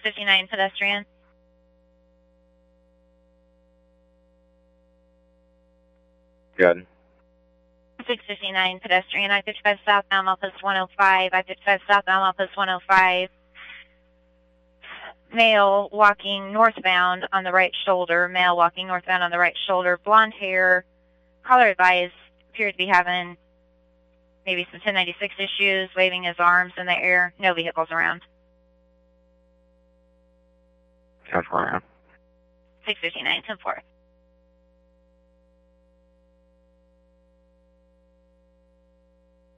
659 pedestrian. Good. 659 pedestrian, I-55 southbound, Outpost 105, I-55 southbound, Outpost 105. Male walking northbound on the right shoulder, male walking northbound on the right shoulder, blonde hair, caller advised, appears to be having maybe some 1096 issues, waving his arms in the air, no vehicles around. 10-4. 659, 10-4.